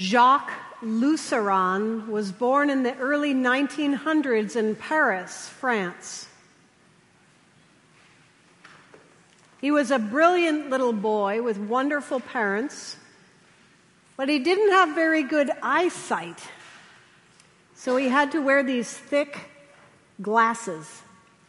Jacques Luceran was born in the early 1900s in Paris, France. He was a brilliant little boy with wonderful parents, but he didn't have very good eyesight, so he had to wear these thick glasses.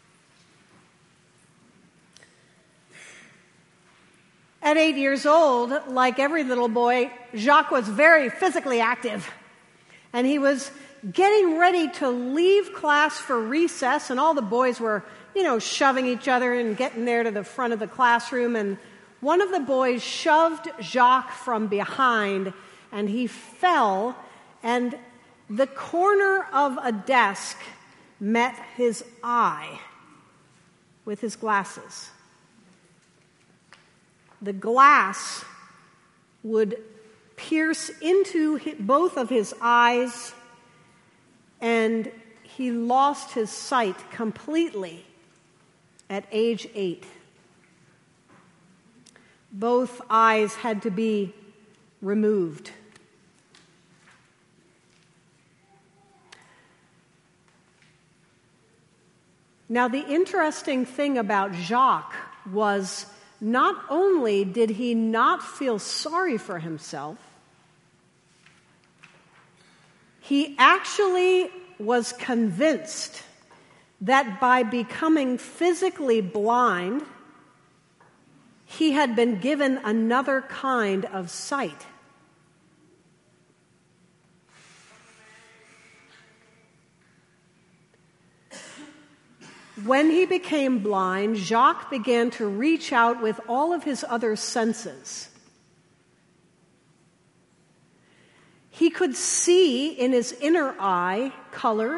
At 8 years old, like every little boy, Jacques was very physically active. And he was getting ready to leave class for recess, and all the boys were, shoving each other and getting there to the front of the classroom. And one of the boys shoved Jacques from behind, and he fell, and the corner of a desk met his eye with his glasses. The glass would pierce into both of his eyes, and he lost his sight completely at age 8. Both eyes had to be removed. Now, the interesting thing about Jacques was not only did he not feel sorry for himself, he actually was convinced that by becoming physically blind, he had been given another kind of sight. When he became blind, Jacques began to reach out with all of his other senses. He could see in his inner eye color.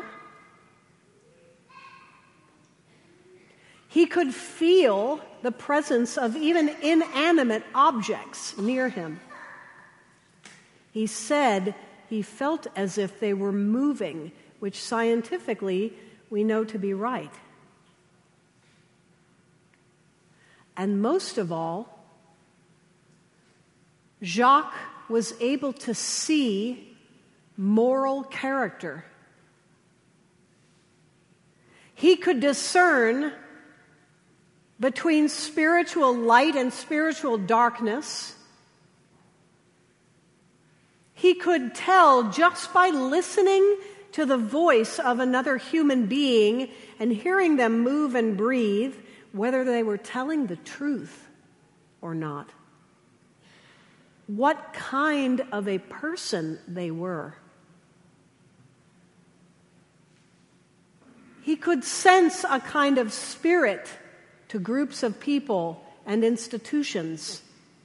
He could feel the presence of even inanimate objects near him. He said he felt as if they were moving, which scientifically we know to be right. And most of all, Jacques was able to see moral character. He could discern between spiritual light and spiritual darkness. He could tell just by listening to the voice of another human being and hearing them move and breathe whether they were telling the truth or not. What kind of a person they were. He could sense a kind of spirit to groups of people and institutions.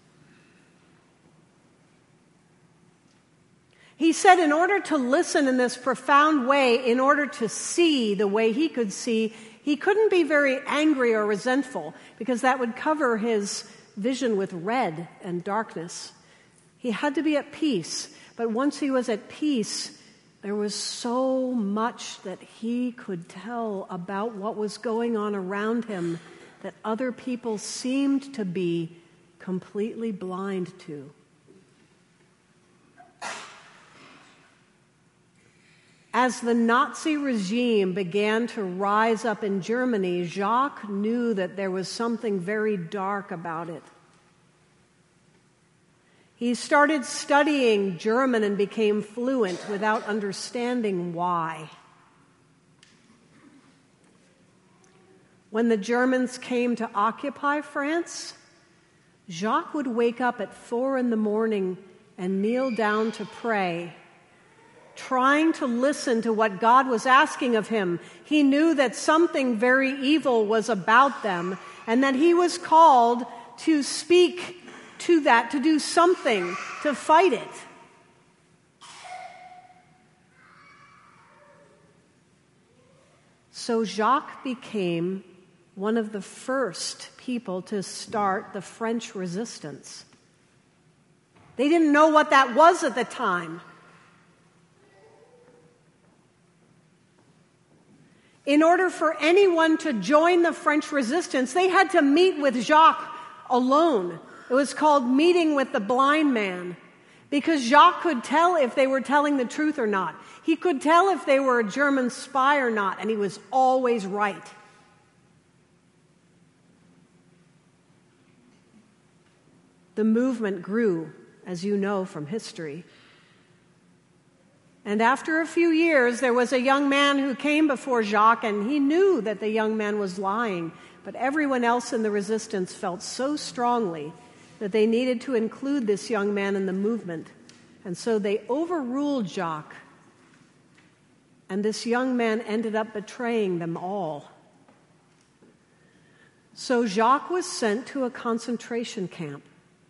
He said in order to listen in this profound way, in order to see the way he could see, he couldn't be very angry or resentful because that would cover his vision with red and darkness. He had to be at peace. But once he was at peace, there was so much that he could tell about what was going on around him that other people seemed to be completely blind to. As the Nazi regime began to rise up in Germany, Jacques knew that there was something very dark about it. He started studying German and became fluent without understanding why. When the Germans came to occupy France, Jacques would wake up at 4 a.m. and kneel down to pray, trying to listen to what God was asking of him. He knew that something very evil was about them, and that he was called to speak to that, to do something, to fight it. So Jacques became one of the first people to start the French resistance. They didn't know what that was at the time. In order for anyone to join the French resistance, they had to meet with Jacques alone. It was called meeting with the blind man. because Jacques could tell if they were telling the truth or not. He could tell if they were a German spy or not, and he was always right. The movement grew, as you know from history. And after a few years, there was a young man who came before Jacques, and he knew that the young man was lying, but everyone else in the resistance felt so strongly that they needed to include this young man in the movement. And so they overruled Jacques, and this young man ended up betraying them all. So Jacques was sent to a concentration camp.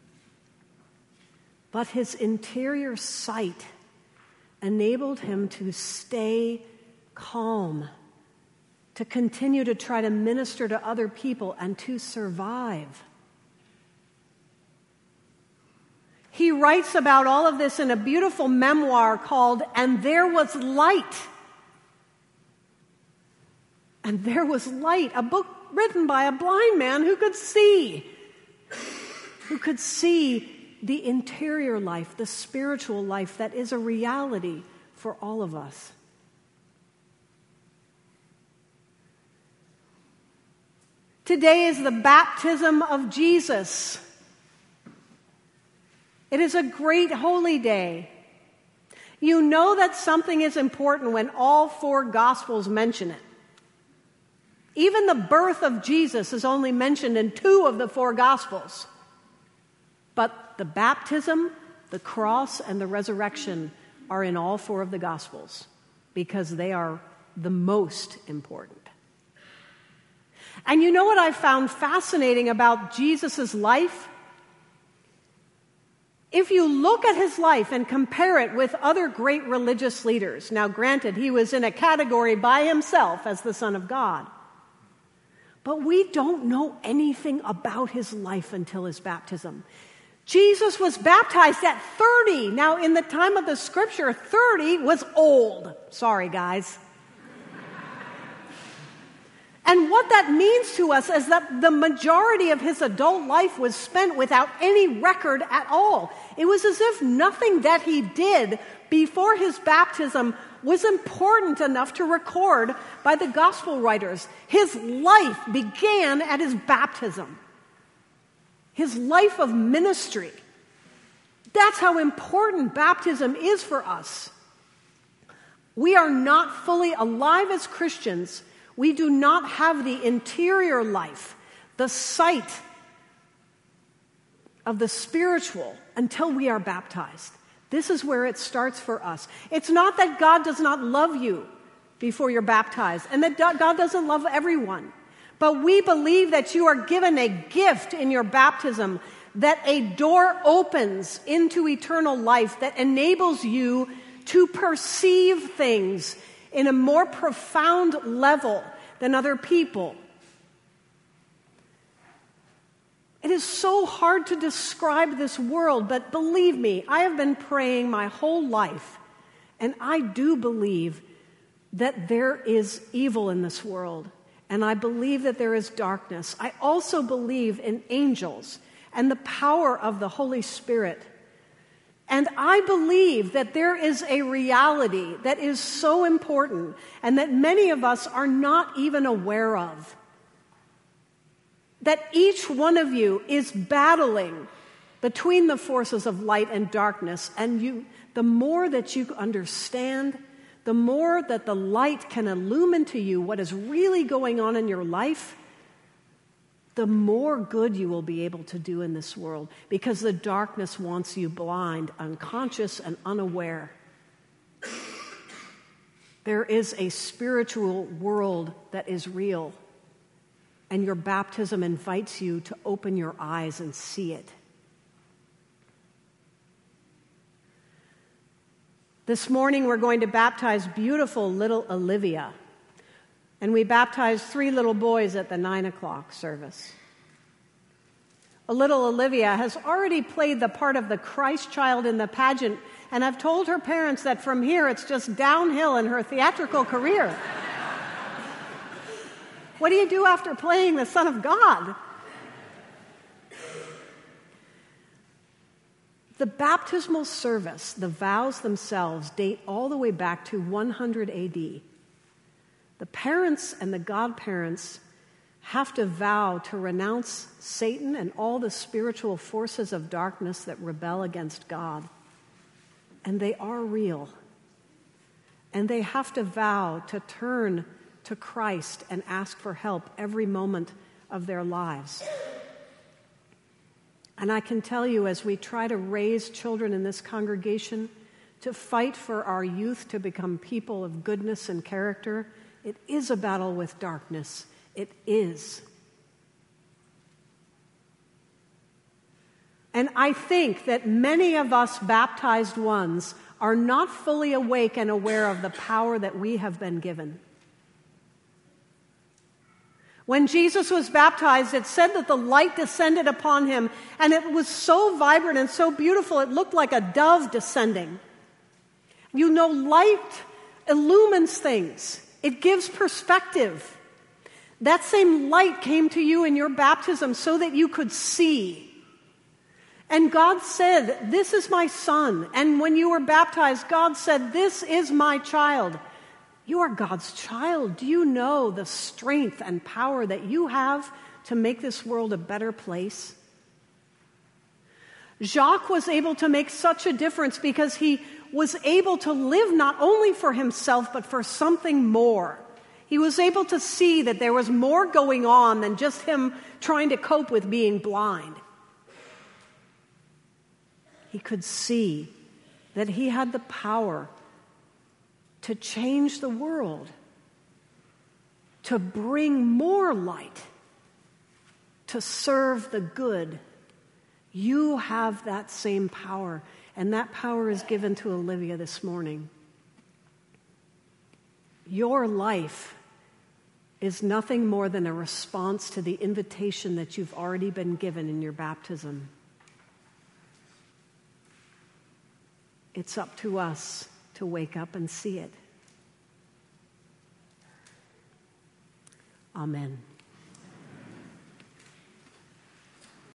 But his interior sight enabled him to stay calm, to continue to try to minister to other people, and to survive. He writes about all of this in a beautiful memoir called "And There Was Light." And There Was Light, a book written by a blind man who could see the interior life, the spiritual life that is a reality for all of us. Today is the baptism of Jesus. It is a great holy day. You know that something is important when all four Gospels mention it. Even the birth of Jesus is only mentioned in 2 of the 4 Gospels. But the baptism, the cross, and the resurrection are in all 4 of the Gospels because they are the most important. And you know what I found fascinating about Jesus' life? If you look at his life and compare it with other great religious leaders, now granted, he was in a category by himself as the Son of God, but we don't know anything about his life until his baptism. Jesus was baptized at 30. Now, in the time of the scripture, 30 was old. Sorry, guys. And what that means to us is that the majority of his adult life was spent without any record at all. It was as if nothing that he did before his baptism was important enough to record by the gospel writers. His life began at his baptism. His life of ministry. That's how important baptism is for us. We are not fully alive as Christians. We do not have the interior life, the sight of the spiritual until we are baptized. This is where it starts for us. It's not that God does not love you before you're baptized, and that God doesn't love everyone. But we believe that you are given a gift in your baptism, that a door opens into eternal life that enables you to perceive things in a more profound level than other people. It is so hard to describe this world, but believe me, I have been praying my whole life, and I do believe that there is evil in this world. And I believe that there is darkness. I also believe in angels and the power of the Holy Spirit. And I believe that there is a reality that is so important and that many of us are not even aware of. That each one of you is battling between the forces of light and darkness. And the more that you understand, the more that the light can illumine to you what is really going on in your life, the more good you will be able to do in this world, because the darkness wants you blind, unconscious, and unaware. There is a spiritual world that is real, and your baptism invites you to open your eyes and see it. This morning we're going to baptize beautiful little Olivia. And we baptized 3 little boys at the 9 o'clock service. A little Olivia has already played the part of the Christ child in the pageant, and I've told her parents that from here it's just downhill in her theatrical career. What do you do after playing the Son of God? The baptismal service, the vows themselves, date all the way back to 100 AD. The parents and the godparents have to vow to renounce Satan and all the spiritual forces of darkness that rebel against God. And they are real. And they have to vow to turn to Christ and ask for help every moment of their lives. And I can tell you, as we try to raise children in this congregation, to fight for our youth to become people of goodness and character, it is a battle with darkness. It is. And I think that many of us baptized ones are not fully awake and aware of the power that we have been given. When Jesus was baptized, it said that the light descended upon him, and it was so vibrant and so beautiful, it looked like a dove descending. You know, light illumines things. It gives perspective. That same light came to you in your baptism so that you could see. And God said, "This is my son." And when you were baptized, God said, "This is my child." You are God's child. Do you know the strength and power that you have to make this world a better place? Jacques was able to make such a difference because he was able to live not only for himself, but for something more. He was able to see that there was more going on than just him trying to cope with being blind. He could see that he had the power to change the world, to bring more light, to serve the good. You have that same power, and that power is given to Olivia this morning. Your life is nothing more than a response to the invitation that you've already been given in your baptism. It's up to us to wake up and see it. Amen.